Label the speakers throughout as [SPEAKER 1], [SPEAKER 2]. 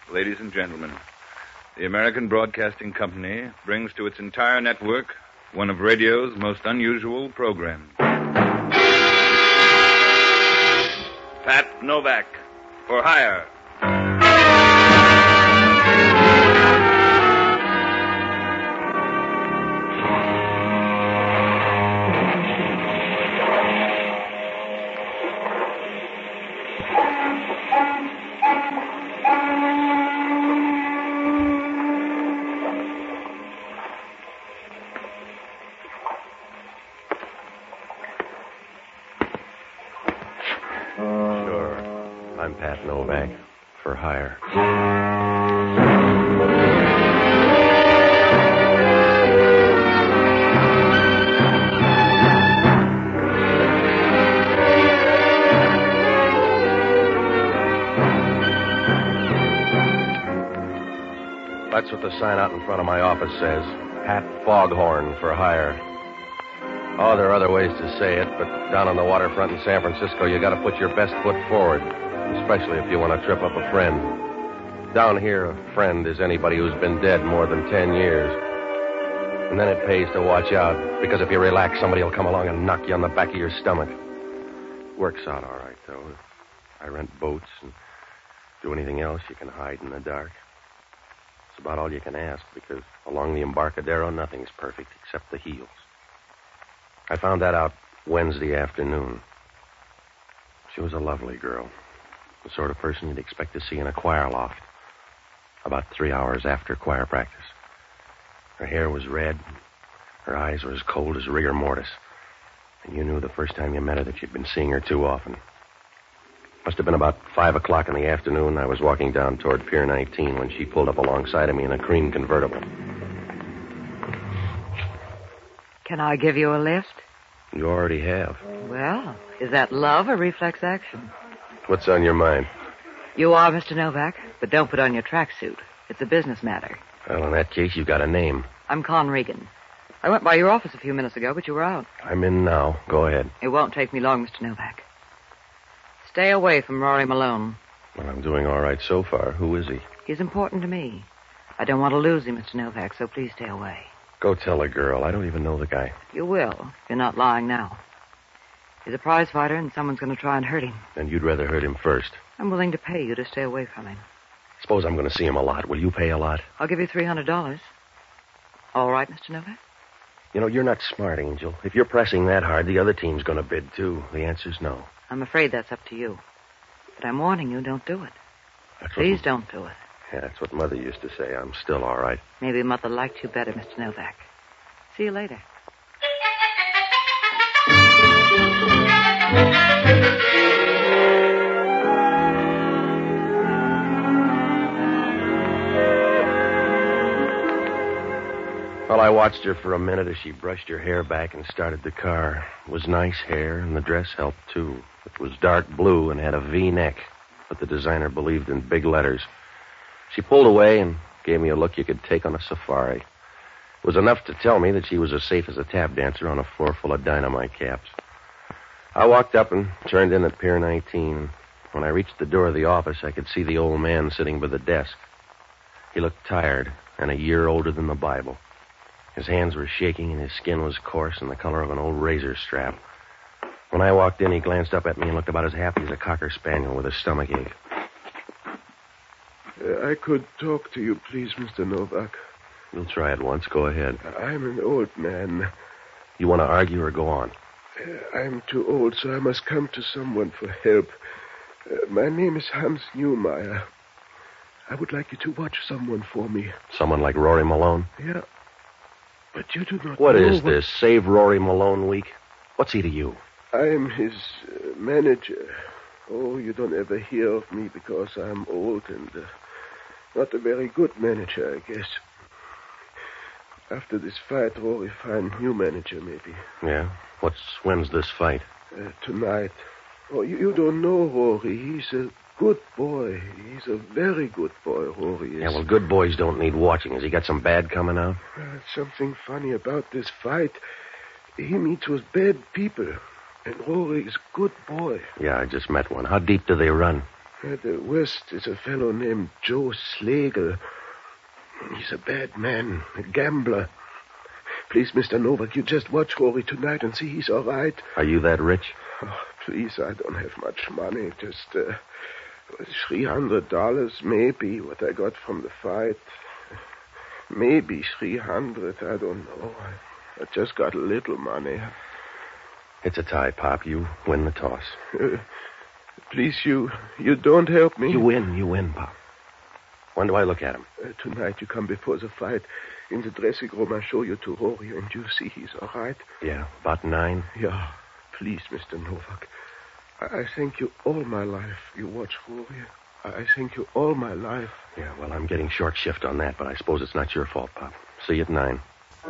[SPEAKER 1] ladies and gentlemen, the American Broadcasting Company brings to its entire network one of radio's most unusual programs. Pat Novak, for hire.
[SPEAKER 2] I'm Pat Novak, for hire. That's what the sign out in front of my office says. Pat Foghorn, for hire. Oh, there are other ways to say it, but down on the waterfront in San Francisco, you got to put your best foot forward, especially if you want to trip up a friend. Down here, a friend is anybody who's been dead more than 10 years. And then it pays to watch out, because if you relax, somebody will come along and knock you on the back of your stomach. Works out all right, though. I rent boats and do anything else you can hide in the dark. It's about all you can ask, because along the Embarcadero, nothing's perfect except the heels. I found that out Wednesday afternoon. She was a lovely girl. The sort of person you'd expect to see in a choir loft. About 3 hours after choir practice. Her hair was red. Her eyes were as cold as rigor mortis. And you knew the first time you met her that you'd been seeing her too often. Must have been about 5 o'clock in the afternoon. I was walking down toward Pier 19 when she pulled up alongside of me in a cream convertible.
[SPEAKER 3] Can I give you a lift?
[SPEAKER 2] You already have.
[SPEAKER 3] Well, is that love or reflex action?
[SPEAKER 2] What's on your mind?
[SPEAKER 3] You are Mr. Novak, but don't put on your tracksuit. It's a business matter.
[SPEAKER 2] Well, in that case, you've got a name.
[SPEAKER 3] I'm Con Regan. I went by your office a few minutes ago, but you were out.
[SPEAKER 2] I'm in now. Go ahead.
[SPEAKER 3] It won't take me long, Mr. Novak. Stay away from Rory Malone.
[SPEAKER 2] Well, I'm doing all right so far. Who is he?
[SPEAKER 3] He's important to me. I don't want to lose him, Mr. Novak, so please stay away.
[SPEAKER 2] Go tell a girl. I don't even know the guy.
[SPEAKER 3] You will, if you're not lying now. He's a prize fighter, and someone's going to try and hurt him.
[SPEAKER 2] And you'd rather hurt him first.
[SPEAKER 3] I'm willing to pay you to stay away from him.
[SPEAKER 2] Suppose I'm going to see him a lot. Will you pay a lot?
[SPEAKER 3] I'll give you $300. All right, Mr. Novak?
[SPEAKER 2] You know, you're not smart, Angel. If you're pressing that hard, the other team's going to bid, too. The answer's no.
[SPEAKER 3] I'm afraid that's up to you. But I'm warning you, don't do it. Please don't do it.
[SPEAKER 2] Yeah, that's what Mother used to say. I'm still all right.
[SPEAKER 3] Maybe Mother liked you better, Mr. Novak. See you later.
[SPEAKER 2] Well, I watched her for a minute as she brushed her hair back and started the car. It was nice hair, and the dress helped, too. It was dark blue and had a V-neck, but the designer believed in big letters. She pulled away and gave me a look you could take on a safari. It was enough to tell me that she was as safe as a tap dancer on a floor full of dynamite caps. I walked up and turned in at Pier 19. When I reached the door of the office, I could see the old man sitting by the desk. He looked tired and a year older than the Bible. His hands were shaking and his skin was coarse and the color of an old razor strap. When I walked in, he glanced up at me and looked about as happy as a cocker spaniel with a stomachache.
[SPEAKER 4] I could talk to you, please, Mr. Novak.
[SPEAKER 2] We'll try it once. Go ahead.
[SPEAKER 4] I'm an old man.
[SPEAKER 2] You want to argue or go on?
[SPEAKER 4] I'm too old, so I must come to someone for help. My name is Hans Newmeyer. I would like you to watch someone for me.
[SPEAKER 2] Someone like Rory Malone?
[SPEAKER 4] Yeah. But you do not
[SPEAKER 2] What
[SPEAKER 4] know
[SPEAKER 2] is this, Save Rory Malone Week? What's he to you?
[SPEAKER 4] I am his manager. Oh, you don't ever hear of me because I'm old and not a very good manager, I guess. After this fight, Rory find new manager, maybe.
[SPEAKER 2] Yeah? When's this fight?
[SPEAKER 4] Tonight. Oh, you don't know Rory. He's a good boy. He's a very good boy, Rory is.
[SPEAKER 2] Yeah, well, good boys don't need watching. Has he got some bad coming out?
[SPEAKER 4] Something funny about this fight. He meets with bad people. And Rory is a good boy.
[SPEAKER 2] Yeah, I just met one. How deep do they run?
[SPEAKER 4] The worst is a fellow named Joe Slagle. He's a bad man, a gambler. Please, Mr. Novak, you just watch Rory tonight and see he's all right.
[SPEAKER 2] Are you that rich?
[SPEAKER 4] Oh, please, I don't have much money. Just $300, maybe, what I got from the fight. Maybe 300, I don't know. I just got a little money.
[SPEAKER 2] It's a tie, Pop. You win the toss.
[SPEAKER 4] Please, you don't help me.
[SPEAKER 2] You win, Pop. When do I look at him?
[SPEAKER 4] Tonight you come before the fight. In the dressing room, I show you to Rory, and you see he's all right.
[SPEAKER 2] Yeah, about 9.
[SPEAKER 4] Yeah, please, Mr. Novak. I thank you all my life. You watch Rory. I thank you all my life.
[SPEAKER 2] Yeah, well, I'm getting short shift on that, but I suppose it's not your fault, Pop. See you at 9.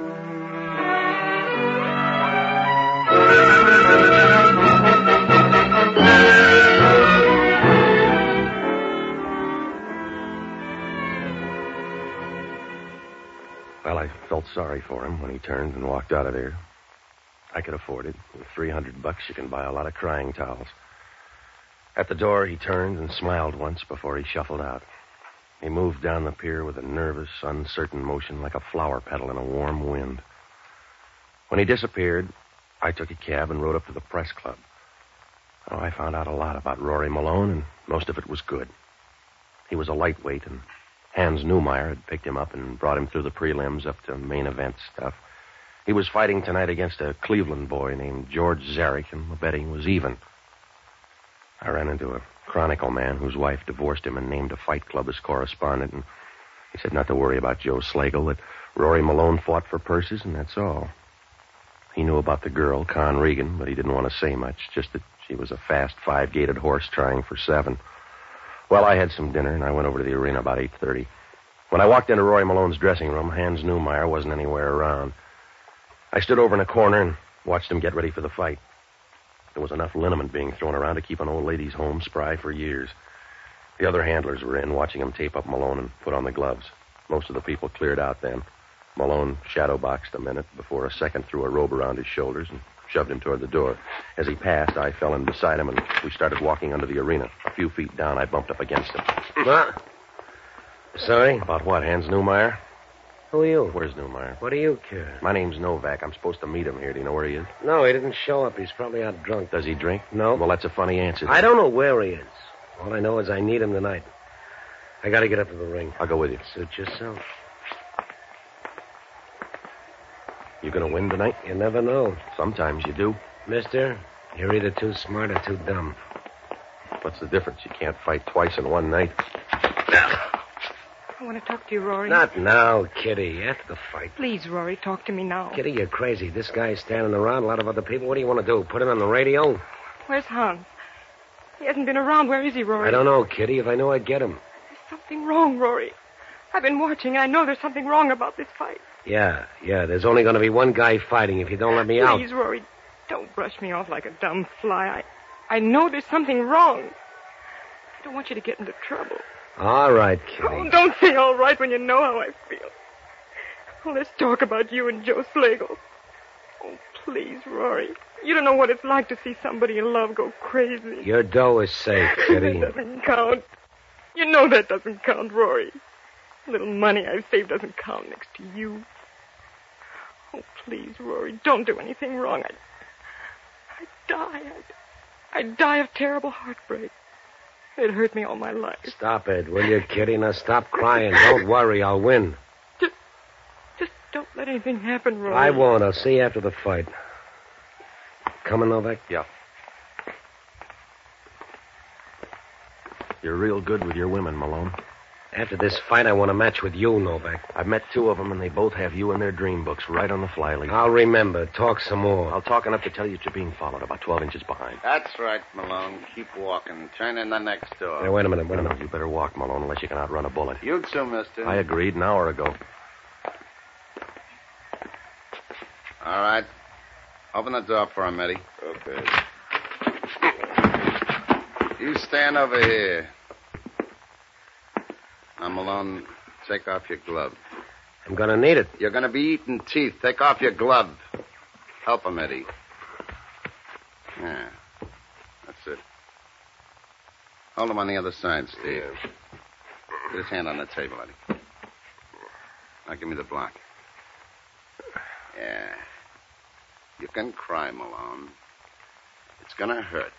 [SPEAKER 2] Well, I felt sorry for him when he turned and walked out of there. I could afford it. With $300, you can buy a lot of crying towels. At the door, he turned and smiled once before he shuffled out. He moved down the pier with a nervous, uncertain motion like a flower petal in a warm wind. When he disappeared, I took a cab and rode up to the press club. Oh, I found out a lot about Rory Malone, and most of it was good. He was a lightweight, and Hans Neumeyer had picked him up and brought him through the prelims up to main event stuff. He was fighting tonight against a Cleveland boy named George Zarek, and the betting was even. I ran into a Chronicle man whose wife divorced him and named a fight club as correspondent, and he said not to worry about Joe Slagle, that Rory Malone fought for purses, and that's all. He knew about the girl, Con Regan, but he didn't want to say much, just that she was a fast 5-gated horse trying for 7. Well, I had some dinner, and I went over to the arena about 8:30. When I walked into Rory Malone's dressing room, Hans Neumeyer wasn't anywhere around. I stood over in a corner and watched him get ready for the fight. There was enough liniment being thrown around to keep an old lady's home spry for years. The other handlers were in, watching him tape up Malone and put on the gloves. Most of the people cleared out then. Malone shadow-boxed a minute before a second threw a robe around his shoulders and shoved him toward the door. As he passed, I fell in beside him, and we started walking under the arena. A few feet down, I bumped up against him.
[SPEAKER 5] What? Sorry?
[SPEAKER 2] About what, Hans Neumeyer?
[SPEAKER 5] Who are you?
[SPEAKER 2] Where's Neumeyer?
[SPEAKER 5] What do you care?
[SPEAKER 2] My name's Novak. I'm supposed to meet him here. Do you know where he is?
[SPEAKER 5] No, he didn't show up. He's probably out drunk.
[SPEAKER 2] Does he drink?
[SPEAKER 5] No.
[SPEAKER 2] Well, that's a funny answer.
[SPEAKER 5] I don't know where he is. All I know is I need him tonight. I got to get up to the ring.
[SPEAKER 2] I'll go with you.
[SPEAKER 5] Suit yourself.
[SPEAKER 2] You gonna win tonight?
[SPEAKER 5] You never know.
[SPEAKER 2] Sometimes you do.
[SPEAKER 5] Mister, you're either too smart or too dumb.
[SPEAKER 2] What's the difference? You can't fight twice in one night.
[SPEAKER 6] I want to talk to you, Rory.
[SPEAKER 5] Not now, Kitty. After the fight.
[SPEAKER 6] Please, Rory, talk to me now.
[SPEAKER 5] Kitty, you're crazy. This guy's standing around, a lot of other people. What do you want to do? Put him on the radio?
[SPEAKER 6] Where's Hans? He hasn't been around. Where is he, Rory?
[SPEAKER 5] I don't know, Kitty. If I knew, I'd get him.
[SPEAKER 6] There's something wrong, Rory. I've been watching. I know there's something wrong about this fight.
[SPEAKER 5] Yeah. There's only going to be one guy fighting if you don't let me out.
[SPEAKER 6] Please, Rory, don't brush me off like a dumb fly. I know there's something wrong. I don't want you to get into trouble.
[SPEAKER 5] All right, Kitty.
[SPEAKER 6] Oh, don't say all right when you know how I feel. Oh, let's talk about you and Joe Slagle. Oh, please, Rory. You don't know what it's like to see somebody you love go crazy.
[SPEAKER 5] Your dough is safe, Kitty.
[SPEAKER 6] That doesn't count. You know that doesn't count, Rory. The little money I've saved doesn't count next to you. Oh, please, Rory, don't do anything wrong. I'd die. I'd die of terrible heartbreak. It hurt me all my life.
[SPEAKER 5] Stop it, will you, Kitty? Now stop crying. Don't worry, I'll win.
[SPEAKER 6] Just don't let anything happen, Rory.
[SPEAKER 5] I won't. I'll see you after the fight. Coming, Novak?
[SPEAKER 2] Yeah. You're real good with your women, Malone.
[SPEAKER 5] After this fight, I want a match with you, Novak.
[SPEAKER 2] I've met 2 of them, and they both have you in their dream books right on the fly leaf.
[SPEAKER 5] I'll remember. Talk some more.
[SPEAKER 2] I'll talk enough to tell you that you're being followed about 12 inches behind.
[SPEAKER 7] That's right, Malone. Keep walking. Turn in the next door.
[SPEAKER 5] Hey, wait a minute.
[SPEAKER 2] No, you better walk, Malone, unless you can outrun a bullet.
[SPEAKER 7] You too, mister.
[SPEAKER 2] I agreed an hour ago.
[SPEAKER 7] All right. Open the door for him, Eddie.
[SPEAKER 4] Okay.
[SPEAKER 7] You stand over here. Now, Malone, take off your glove.
[SPEAKER 5] I'm going to need it.
[SPEAKER 7] You're going to be eating teeth. Take off your glove. Help him, Eddie. Yeah. That's it. Hold him on the other side, Steve. Get his hand on the table, Eddie. Now give me the block. Yeah. You can cry, Malone. It's gonna hurt.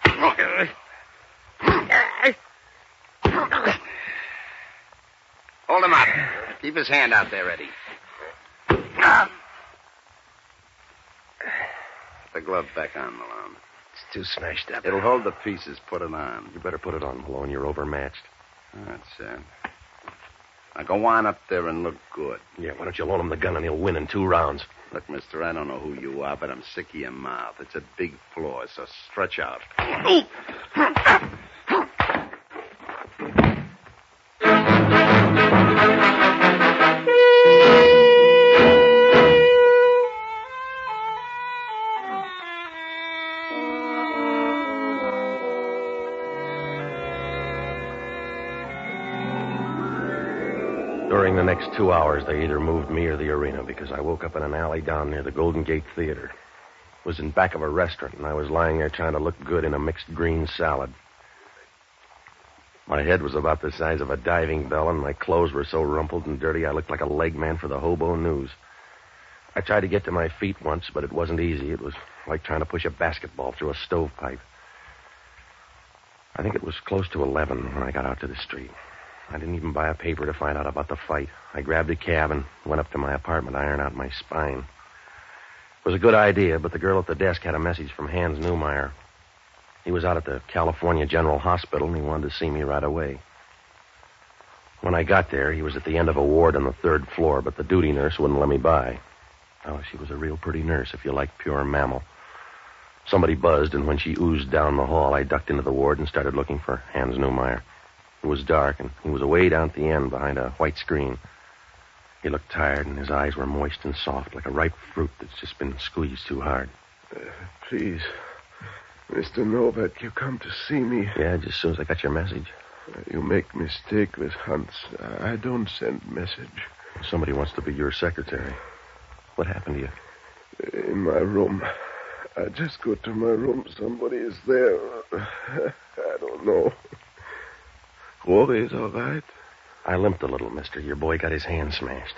[SPEAKER 7] Hold him up. Keep his hand out there, Eddie. Put the glove back on, Malone.
[SPEAKER 5] It's too smashed up.
[SPEAKER 7] It'll hold the pieces. Put it on.
[SPEAKER 2] You better put it on, Malone. You're overmatched.
[SPEAKER 7] That's it. Now go on up there and look good.
[SPEAKER 2] Yeah, why don't you loan him the gun and he'll win in 2 rounds?
[SPEAKER 7] Look, mister, I don't know who you are, but I'm sick of your mouth. It's a big floor, so stretch out.
[SPEAKER 2] During the next 2 hours, they either moved me or the arena because I woke up in an alley down near the Golden Gate Theater. It was in back of a restaurant, and I was lying there trying to look good in a mixed green salad. My head was about the size of a diving bell, and my clothes were so rumpled and dirty I looked like a leg man for the Hobo News. I tried to get to my feet once, but it wasn't easy. It was like trying to push a basketball through a stovepipe. I think it was close to 11 when I got out to the street. I didn't even buy a paper to find out about the fight. I grabbed a cab and went up to my apartment to iron out my spine. It was a good idea, but the girl at the desk had a message from Hans Newmeyer. He was out at the California General Hospital, and he wanted to see me right away. When I got there, he was at the end of a ward on the 3rd floor, but the duty nurse wouldn't let me by. Oh, she was a real pretty nurse, if you like pure mammal. Somebody buzzed, and when she oozed down the hall, I ducked into the ward and started looking for Hans Newmeyer. It was dark, and he was way down at the end behind a white screen. He looked tired, and his eyes were moist and soft, like a ripe fruit that's just been squeezed too hard.
[SPEAKER 4] Please, Mr. Novak, you come to see me.
[SPEAKER 2] Yeah, just as soon as I got your message.
[SPEAKER 4] You make mistake with Hans. I don't send message.
[SPEAKER 2] Somebody wants to be your secretary. What happened to you?
[SPEAKER 4] In my room. I just go to my room. Somebody is there. I don't know. Rory is all right?
[SPEAKER 2] I limped a little, mister. Your boy got his hand smashed.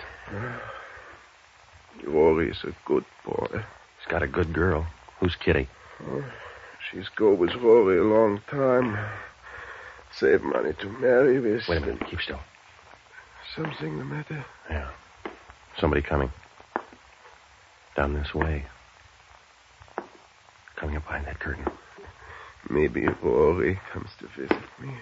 [SPEAKER 4] Rory is a good boy.
[SPEAKER 2] He's got a good girl. Who's Kitty?
[SPEAKER 4] She's go with Rory a long time. Save money to marry with.
[SPEAKER 2] Wait a minute. Keep still.
[SPEAKER 4] Something the matter?
[SPEAKER 2] Yeah. Somebody coming. Down this way. Coming up behind that curtain.
[SPEAKER 4] Maybe Rory comes to visit me.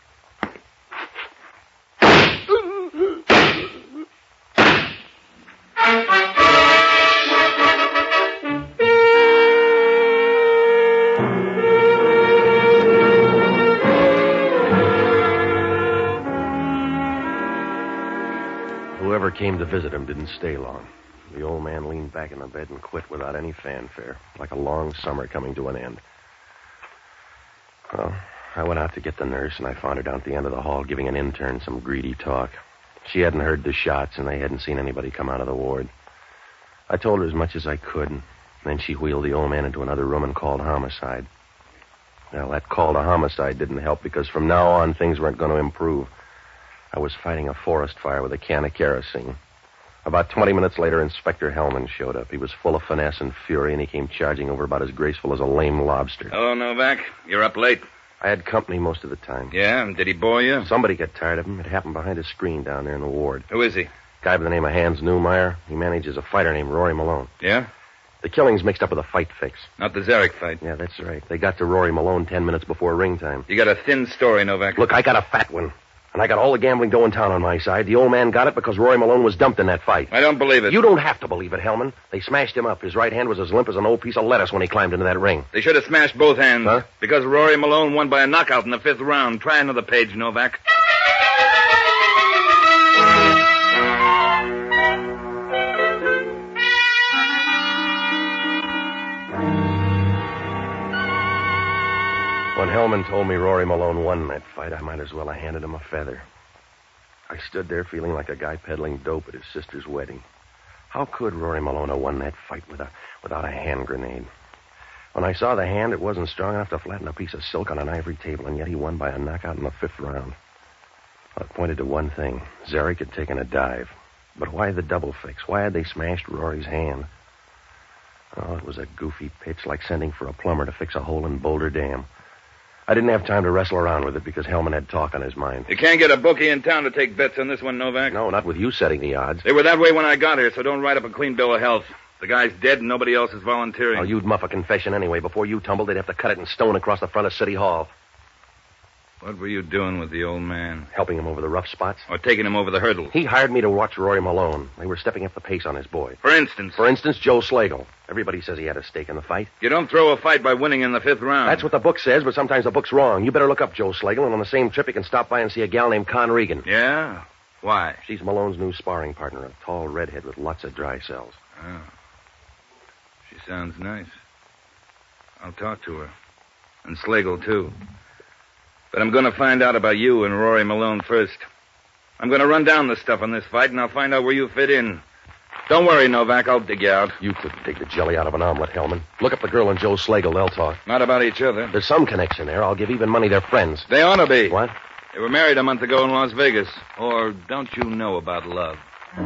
[SPEAKER 2] Whoever came to visit him didn't stay long. The old man leaned back in the bed and quit without any fanfare, like a long summer coming to an end. Well, I went out to get the nurse, and I found her down at the end of the hall giving an intern some greedy talk. She hadn't heard the shots, and they hadn't seen anybody come out of the ward. I told her as much as I could, and then she wheeled the old man into another room and called homicide. Well, that call to homicide didn't help, because from now on, things weren't going to improve. I was fighting a forest fire with a can of kerosene. About 20 minutes later, Inspector Hellman showed up. He was full of finesse and fury, and he came charging over about as graceful as a lame lobster.
[SPEAKER 1] Hello, Novak. You're up late.
[SPEAKER 2] I had company most of the time.
[SPEAKER 1] Yeah? Did he bore you?
[SPEAKER 2] Somebody got tired of him. It happened behind a screen down there in the ward.
[SPEAKER 1] Who is he?
[SPEAKER 2] Guy by the name of Hans Newmeyer. He manages a fighter named Rory Malone.
[SPEAKER 1] Yeah?
[SPEAKER 2] The killing's mixed up with a fight fix.
[SPEAKER 1] Not the Zarek fight.
[SPEAKER 2] Yeah, that's right. They got to Rory Malone 10 minutes before ring time.
[SPEAKER 1] You got a thin story, Novak.
[SPEAKER 2] Look, I got a fat one. And I got all the gambling dough in town on my side. The old man got it because Rory Malone was dumped in that fight.
[SPEAKER 1] I don't believe it.
[SPEAKER 2] You don't have to believe it, Hellman. They smashed him up. His right hand was as limp as an old piece of lettuce when he climbed into that ring.
[SPEAKER 1] They should have smashed both hands.
[SPEAKER 2] Huh?
[SPEAKER 1] Because Rory Malone won by a knockout in the 5th round. Try another page, Novak.
[SPEAKER 2] When Hellman told me Rory Malone won that fight, I might as well have handed him a feather. I stood there feeling like a guy peddling dope at his sister's wedding. How could Rory Malone have won that fight without a hand grenade? When I saw the hand, it wasn't strong enough to flatten a piece of silk on an ivory table, and yet he won by a knockout in the 5th round. Well, it pointed to one thing. Zarek had taken a dive. But why the double fix? Why had they smashed Rory's hand? Oh, it was a goofy pitch, like sending for a plumber to fix a hole in Boulder Dam. I didn't have time to wrestle around with it because Hellman had talk on his mind.
[SPEAKER 1] You can't get a bookie in town to take bets on this one, Novak.
[SPEAKER 2] No, not with you setting the odds.
[SPEAKER 1] They were that way when I got here, so don't write up a clean bill of health. The guy's dead and nobody else is volunteering.
[SPEAKER 2] Oh, you'd muff a confession anyway. Before you tumbled, they'd have to cut it in stone across the front of City Hall.
[SPEAKER 1] What were you doing with the old man?
[SPEAKER 2] Helping him over the rough spots.
[SPEAKER 1] Or taking him over the hurdle?
[SPEAKER 2] He hired me to watch Rory Malone. They were stepping up the pace on his boy.
[SPEAKER 1] For instance?
[SPEAKER 2] For instance, Joe Slagle. Everybody says he had a stake in the fight.
[SPEAKER 1] You don't throw a fight by winning in the 5th round.
[SPEAKER 2] That's what the book says, but sometimes the book's wrong. You better look up Joe Slagle, and on the same trip you can stop by and see a gal named Con Regan.
[SPEAKER 1] Yeah? Why?
[SPEAKER 2] She's Malone's new sparring partner, a tall redhead with lots of dry cells.
[SPEAKER 1] Oh. She sounds nice. I'll talk to her. And Slagle, too. But I'm going to find out about you and Rory Malone first. I'm going to run down the stuff on this fight, and I'll find out where you fit in. Don't worry, Novak. I'll dig you out.
[SPEAKER 2] You couldn't take the jelly out of an omelet, Hellman. Look up the girl and Joe Slagle. They'll talk.
[SPEAKER 1] Not about each other.
[SPEAKER 2] There's some connection there. I'll give even money they're friends.
[SPEAKER 1] They ought to be.
[SPEAKER 2] What?
[SPEAKER 1] They were married a month ago in Las Vegas. Or don't you know about love?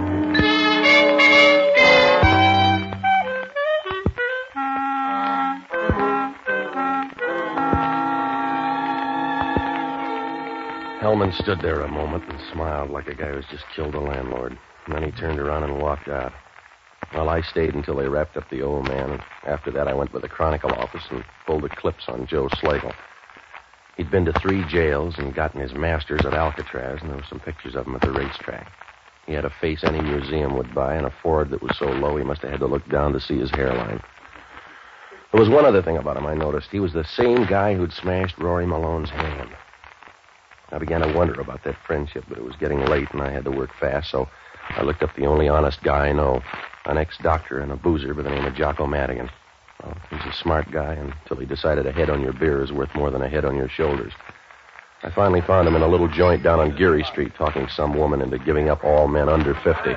[SPEAKER 2] Hellman stood there a moment and smiled like a guy who's just killed a landlord. And then he turned around and walked out. Well, I stayed until they wrapped up the old man, and after that I went to the Chronicle office and pulled the clips on Joe Slagle. He'd been to 3 jails and gotten his master's at Alcatraz, and there were some pictures of him at the racetrack. He had a face any museum would buy and a forehead that was so low he must have had to look down to see his hairline. There was one other thing about him I noticed. He was the same guy who'd smashed Rory Malone's hand. I began to wonder about that friendship, but it was getting late and I had to work fast, so I looked up the only honest guy I know, an ex-doctor and a boozer by the name of Jocko Madigan. Well, he's a smart guy until he decided a head on your beer is worth more than a head on your shoulders. I finally found him in a little joint down on Geary Street talking some woman into giving up all men under 50.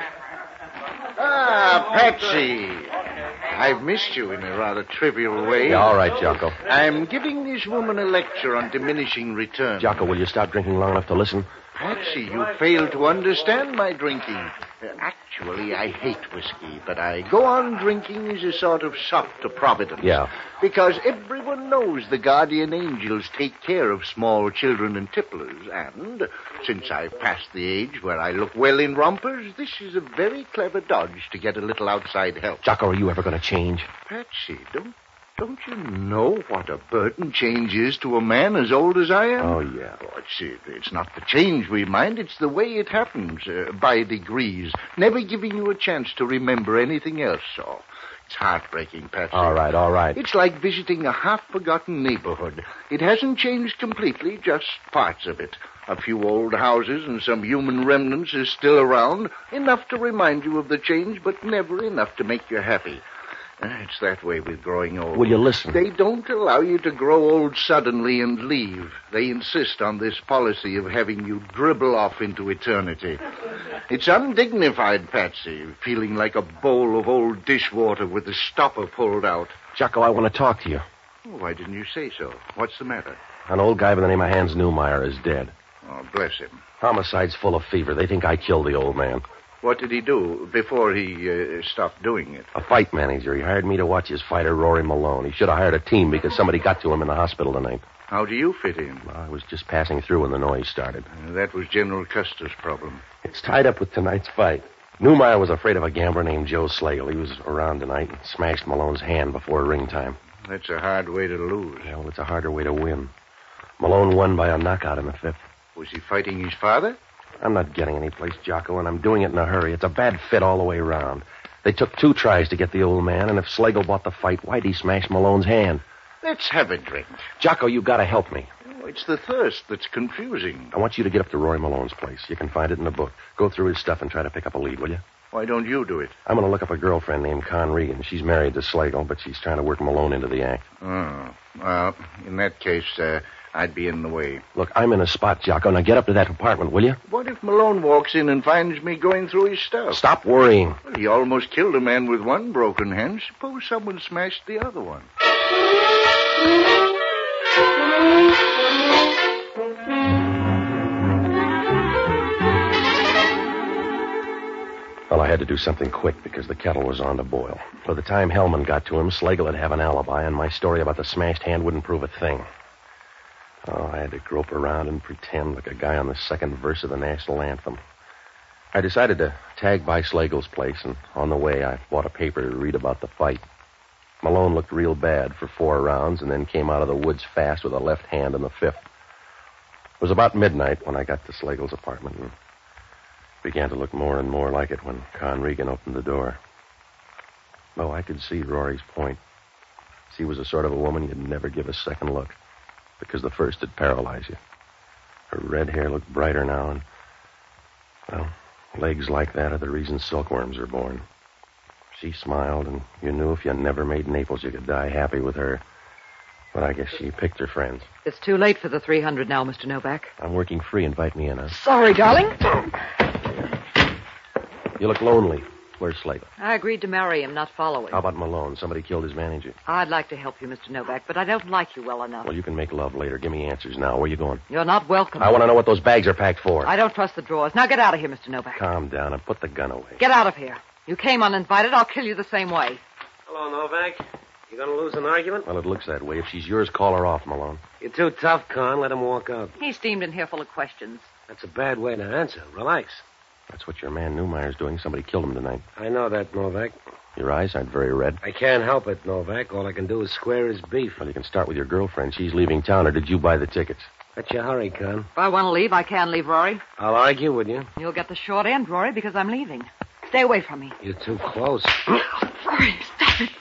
[SPEAKER 8] Ah, Patsy. I've missed you in a rather trivial way.
[SPEAKER 2] Yeah, all right, Jocko.
[SPEAKER 8] I'm giving this woman a lecture on diminishing returns.
[SPEAKER 2] Jocko, will you stop drinking long enough to listen?
[SPEAKER 8] Patsy, you fail to understand my drinking. Actually, I hate whiskey, but I go on drinking as a sort of sop to Providence.
[SPEAKER 2] Yeah.
[SPEAKER 8] Because everyone knows the guardian angels take care of small children and tipplers, and since I've passed the age where I look well in rompers, this is a very clever dodge to get a little outside help.
[SPEAKER 2] Jocko, are you ever going to change?
[SPEAKER 8] Patsy, don't you know what a burden change is to a man as old as I am?
[SPEAKER 2] Oh, yeah.
[SPEAKER 8] Oh, it's not the change we mind. It's the way it happens, by degrees, never giving you a chance to remember anything else. Oh, it's heartbreaking, Patsy.
[SPEAKER 2] All right.
[SPEAKER 8] It's like visiting a half-forgotten neighborhood. It hasn't changed completely, just parts of it. A few old houses and some human remnants is still around, enough to remind you of the change, but never enough to make you happy. It's that way with growing old.
[SPEAKER 2] Will you listen?
[SPEAKER 8] They don't allow you to grow old suddenly and leave. They insist on this policy of having you dribble off into eternity. It's undignified, Patsy, feeling like a bowl of old dishwater with the stopper pulled out.
[SPEAKER 2] Jocko, I want to talk to you.
[SPEAKER 8] Oh, why didn't you say so? What's the matter?
[SPEAKER 2] An old guy by the name of Hans Newmeyer is dead.
[SPEAKER 8] Oh, bless him.
[SPEAKER 2] Homicide's full of fever. They think I killed the old man.
[SPEAKER 8] What did he do before he stopped doing it?
[SPEAKER 2] A fight manager. He hired me to watch his fighter, Rory Malone. He should have hired a team because somebody got to him in the hospital tonight.
[SPEAKER 8] How do you fit in?
[SPEAKER 2] Well, I was just passing through when the noise started.
[SPEAKER 8] That was General Custer's problem.
[SPEAKER 2] It's tied up with tonight's fight. Newmeyer was afraid of a gambler named Joe Slagle. He was around tonight and smashed Malone's hand before ring time.
[SPEAKER 8] That's a hard way to lose.
[SPEAKER 2] Yeah, well, it's a harder way to win. Malone won by a knockout in the 5th.
[SPEAKER 8] Was he fighting his father?
[SPEAKER 2] I'm not getting any place, Jocko, and I'm doing it in a hurry. It's a bad fit all the way around. They took 2 tries to get the old man, and if Slagle bought the fight, why'd he smash Malone's hand?
[SPEAKER 8] Let's have a drink.
[SPEAKER 2] Jocko, you gotta help me.
[SPEAKER 8] Oh, it's the thirst that's confusing.
[SPEAKER 2] I want you to get up to Rory Malone's place. You can find it in the book. Go through his stuff and try to pick up a lead, will you?
[SPEAKER 8] Why don't you do it?
[SPEAKER 2] I'm going to look up a girlfriend named Con Regan. She's married to Slagle, but she's trying to work Malone into the act.
[SPEAKER 8] Oh, well, in that case, I'd be in the way.
[SPEAKER 2] Look, I'm in a spot, Jocko. Now get up to that apartment, will you?
[SPEAKER 8] What if Malone walks in and finds me going through his stuff?
[SPEAKER 2] Stop worrying.
[SPEAKER 8] Well, he almost killed a man with one broken hand. Suppose someone smashed the other one.
[SPEAKER 2] Well, I had to do something quick because the kettle was on to boil. By the time Hellman got to him, Slagle would have an alibi, and my story about the smashed hand wouldn't prove a thing. Oh, I had to grope around and pretend like a guy on the second verse of the national anthem. I decided to tag by Slagle's place, and on the way, I bought a paper to read about the fight. Malone looked real bad for 4 rounds and then came out of the woods fast with a left hand in the 5th. It was about midnight when I got to Slagle's apartment, and began to look more and more like it when Con Regan opened the door. Oh, I could see Rory's point. She was the sort of a woman you'd never give a second look, because the first would paralyze you. Her red hair looked brighter now, and, well, legs like that are the reason silkworms are born. She smiled, and you knew if you never made Naples, you could die happy with her. But I guess she picked her friends.
[SPEAKER 3] It's too late for the 300 now, Mr. Novak.
[SPEAKER 2] I'm working free. Invite me in, huh?
[SPEAKER 3] Sorry, darling.
[SPEAKER 2] You look lonely. Where's Slagle?
[SPEAKER 3] I agreed to marry him, not follow him.
[SPEAKER 2] How about Malone? Somebody killed his manager.
[SPEAKER 3] I'd like to help you, Mr. Novak, but I don't like you well enough.
[SPEAKER 2] Well, you can make love later. Give me answers now. Where you going?
[SPEAKER 3] You're not welcome.
[SPEAKER 2] I want to know what those bags are packed for.
[SPEAKER 3] I don't trust the drawers. Now get out of here, Mr. Novak.
[SPEAKER 2] Calm down and put the gun away.
[SPEAKER 3] Get out of here. You came uninvited. I'll kill you the same way.
[SPEAKER 5] Hello, Novak. You gonna lose an argument?
[SPEAKER 2] Well, it looks that way. If she's yours, call her off, Malone.
[SPEAKER 5] You're too tough, Con. Let him walk out.
[SPEAKER 3] He steamed in here full of questions.
[SPEAKER 5] That's a bad way to answer. Relax.
[SPEAKER 2] That's what your man Newmeyer's doing. Somebody killed him tonight.
[SPEAKER 5] I know that, Novak.
[SPEAKER 2] Your eyes aren't very red.
[SPEAKER 5] I can't help it, Novak. All I can do is square his beef.
[SPEAKER 2] Well, you can start with your girlfriend. She's leaving town, or did you buy the tickets?
[SPEAKER 5] Let you hurry, Con.
[SPEAKER 3] If I want to leave, I can leave, Rory.
[SPEAKER 5] I'll argue with you.
[SPEAKER 3] You'll get the short end, Rory, because I'm leaving. Stay away from me.
[SPEAKER 5] You're too close.
[SPEAKER 3] Rory, stop it.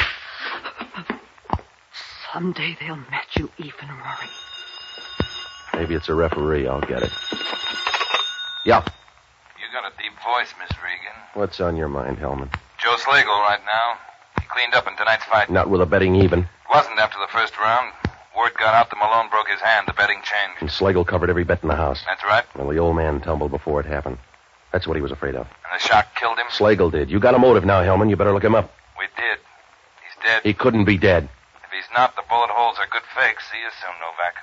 [SPEAKER 3] Someday they'll match you even, Rory.
[SPEAKER 2] Maybe it's a referee. I'll get it. Yeah.
[SPEAKER 1] You got a deep voice, Miss Regan.
[SPEAKER 2] What's on your mind, Hellman?
[SPEAKER 1] Joe Slagle right now. He cleaned up in tonight's fight.
[SPEAKER 2] Not with a betting even.
[SPEAKER 1] Wasn't after the first round. Word got out that Malone broke his hand. The betting changed.
[SPEAKER 2] And Slagle covered every bet in the house.
[SPEAKER 1] That's right.
[SPEAKER 2] Well, the old man tumbled before it happened. That's what he was afraid of.
[SPEAKER 1] And the shock killed him?
[SPEAKER 2] Slagle did. You got a motive now, Hellman. You better look him up.
[SPEAKER 1] We did. He's dead.
[SPEAKER 2] He couldn't be dead.
[SPEAKER 1] If he's not, the bullet holes are good fakes. See you soon, Novak.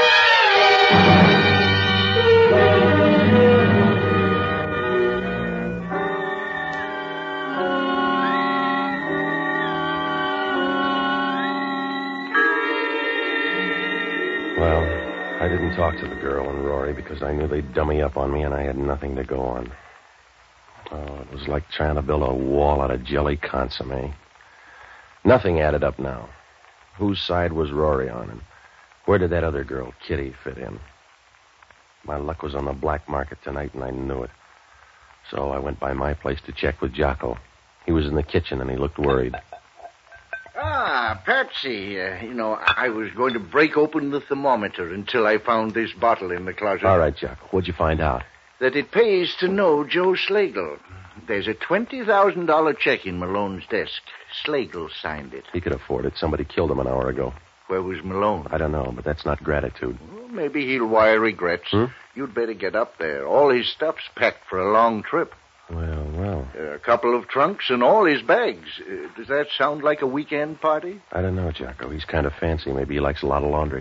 [SPEAKER 2] Well, I didn't talk to the girl and Rory because I knew they'd dummy up on me and I had nothing to go on. Oh, it was like trying to build a wall out of jelly consomme. Nothing added up now. Whose side was Rory on, and where did that other girl, Kitty, fit in? My luck was on the black market tonight, and I knew it. So I went by my place to check with Jocko. He was in the kitchen, and he looked worried.
[SPEAKER 8] Ah, Patsy, I was going to break open the thermometer until I found this bottle in the closet.
[SPEAKER 2] All right, Jocko. What'd you find out?
[SPEAKER 8] That it pays to know Joe Slagle. There's a $20,000 check in Malone's desk. Slagle signed it.
[SPEAKER 2] He could afford it. Somebody killed him an hour ago.
[SPEAKER 8] Where was Malone?
[SPEAKER 2] I don't know, but that's not gratitude.
[SPEAKER 8] Well, maybe he'll wire regrets. You'd better get up there. All his stuff's packed for a long trip.
[SPEAKER 2] Well.
[SPEAKER 8] A couple of trunks and all his bags. Does that sound like a weekend party?
[SPEAKER 2] I don't know, Jocko. He's kind of fancy. Maybe he likes a lot of laundry.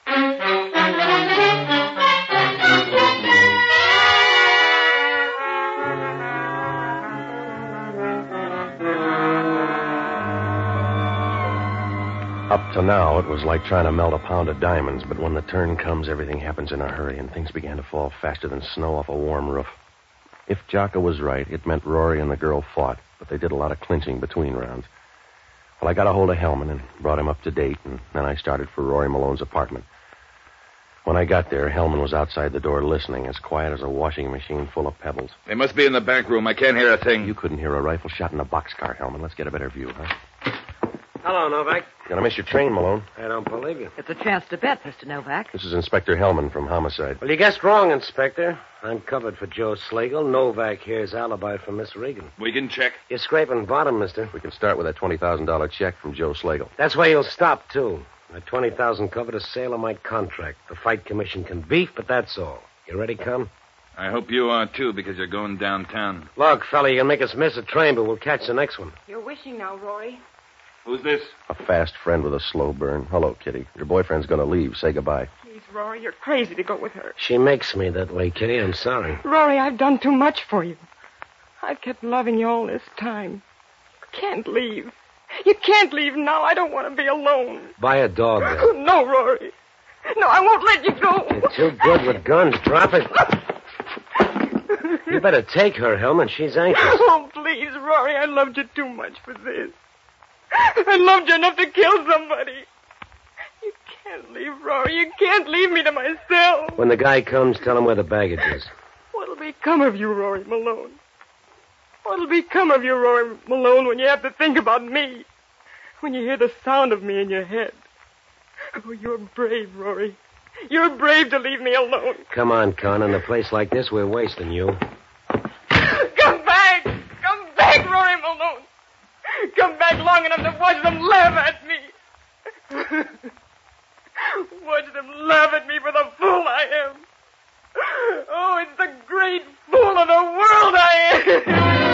[SPEAKER 2] Up to now, it was like trying to melt a pound of diamonds, but when the turn comes, everything happens in a hurry, and things began to fall faster than snow off a warm roof. If Jocko was right, it meant Rory and the girl fought, but they did a lot of clinching between rounds. Well, I got a hold of Hellman and brought him up to date, and then I started for Rory Malone's apartment. When I got there, Hellman was outside the door listening, as quiet as a washing machine full of pebbles.
[SPEAKER 1] They must be in the back room. I can't hear a thing.
[SPEAKER 2] You couldn't hear a rifle shot in a boxcar, Hellman. Let's get a better view, huh?
[SPEAKER 5] Hello, Novak.
[SPEAKER 2] Gonna miss your train, Malone.
[SPEAKER 5] I don't believe you.
[SPEAKER 3] It's a chance to bet, Mr. Novak.
[SPEAKER 2] This is Inspector Hellman from Homicide.
[SPEAKER 5] Well, you guessed wrong, Inspector. I'm covered for Joe Slagle. Novak here's alibi for Miss Regan.
[SPEAKER 1] We can check.
[SPEAKER 5] You're scraping bottom, mister.
[SPEAKER 2] We can start with that $20,000 check from Joe Slagle.
[SPEAKER 5] That's where you'll stop, too. That $20,000 covered a sale of my contract. The fight commission can beef, but that's all. You ready, Cum?
[SPEAKER 1] I hope you are, too, because you're going downtown.
[SPEAKER 5] Look, fella, you can make us miss a train, but we'll catch the next one.
[SPEAKER 6] You're wishing now, Rory.
[SPEAKER 1] Who's this?
[SPEAKER 2] A fast friend with a slow burn. Hello, Kitty. Your boyfriend's going to leave. Say goodbye.
[SPEAKER 6] Please, Rory, you're crazy to go with her.
[SPEAKER 5] She makes me that way, Kitty. I'm sorry.
[SPEAKER 6] Rory, I've done too much for you. I've kept loving you all this time. You can't leave. You can't leave now. I don't want to be alone.
[SPEAKER 5] Buy a dog, then.
[SPEAKER 6] Oh, no, Rory. No, I won't let you go.
[SPEAKER 5] You're too good with guns. Drop it. You better take her, Hellman. She's anxious.
[SPEAKER 6] Oh, please, Rory. I loved you too much for this. I loved you enough to kill somebody. You can't leave, Rory. You can't leave me to myself.
[SPEAKER 5] When the guy comes, tell him where the baggage is.
[SPEAKER 6] What'll become of you, Rory Malone? What'll become of you, Rory Malone, when you have to think about me? When you hear the sound of me in your head? Oh, you're brave, Rory. You're brave to leave me alone.
[SPEAKER 5] Come on, Con. In a place like this, we're wasting you.
[SPEAKER 6] Come back! Come back, Rory Malone! Come back long enough to watch them laugh at me. Watch them laugh at me for the fool I am. Oh, it's the great fool of the world I am.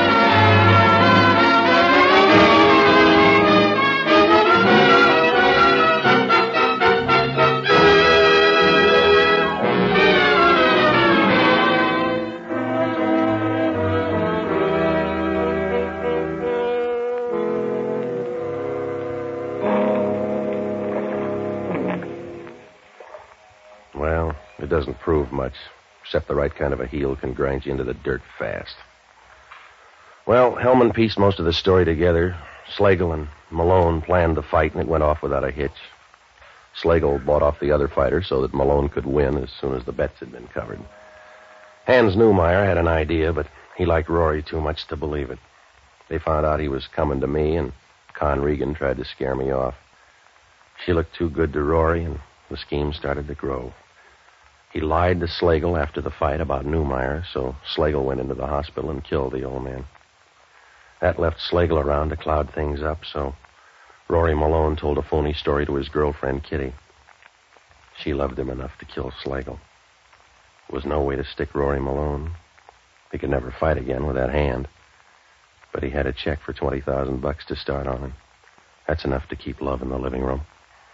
[SPEAKER 2] Well, it doesn't prove much, except the right kind of a heel can grind you into the dirt fast. Well, Hellman pieced most of the story together. Slagle and Malone planned the fight, and it went off without a hitch. Slagle bought off the other fighter so that Malone could win as soon as the bets had been covered. Hans Newmeyer had an idea, but he liked Rory too much to believe it. They found out he was coming to me, and Con Regan tried to scare me off. She looked too good to Rory, and the scheme started to grow. He lied to Slagle after the fight about Newmeyer, so Slagle went into the hospital and killed the old man. That left Slagle around to cloud things up, so Rory Malone told a phony story to his girlfriend, Kitty. She loved him enough to kill Slagle. There was no way to stick Rory Malone. He could never fight again with that hand. But he had a check for $20,000 to start on, and that's enough to keep love in the living room.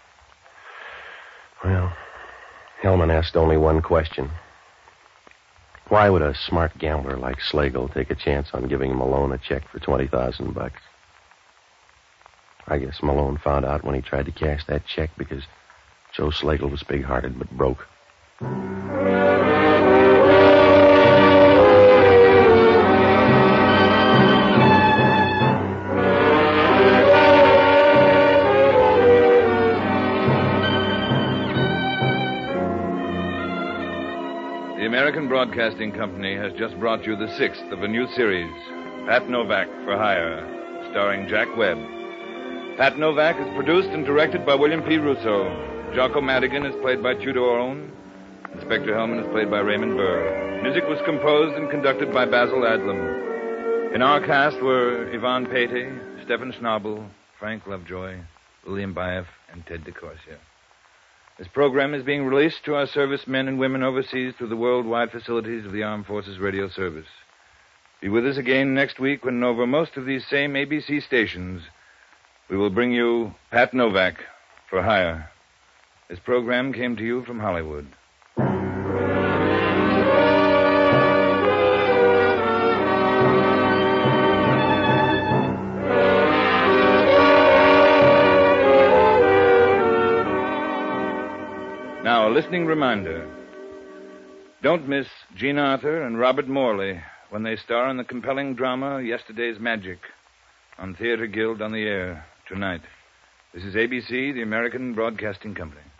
[SPEAKER 2] Well, Hellman asked only one question. Why would a smart gambler like Slagle take a chance on giving Malone a check for $20,000? I guess Malone found out when he tried to cash that check because Joe Slagle was big-hearted but broke.
[SPEAKER 1] The American Broadcasting Company has just brought you the 6th of a new series, Pat Novak for Hire, starring Jack Webb. Pat Novak is produced and directed by William P. Russo. Jocko Madigan is played by Tudor Orone. Inspector Hellman is played by Raymond Burr. Music was composed and conducted by Basil Adlam. In our cast were Yvonne Patey, Stephen Schnabel, Frank Lovejoy, William Baeff, and Ted DeCorsia. This program is being released to our servicemen and women overseas through the worldwide facilities of the Armed Forces Radio Service. Be with us again next week when over most of these same ABC stations, we will bring you Pat Novak for Hire. This program came to you from Hollywood. Now, a listening reminder. Don't miss Jean Arthur and Robert Morley when they star in the compelling drama Yesterday's Magic on Theater Guild on the Air tonight. This is ABC, the American Broadcasting Company.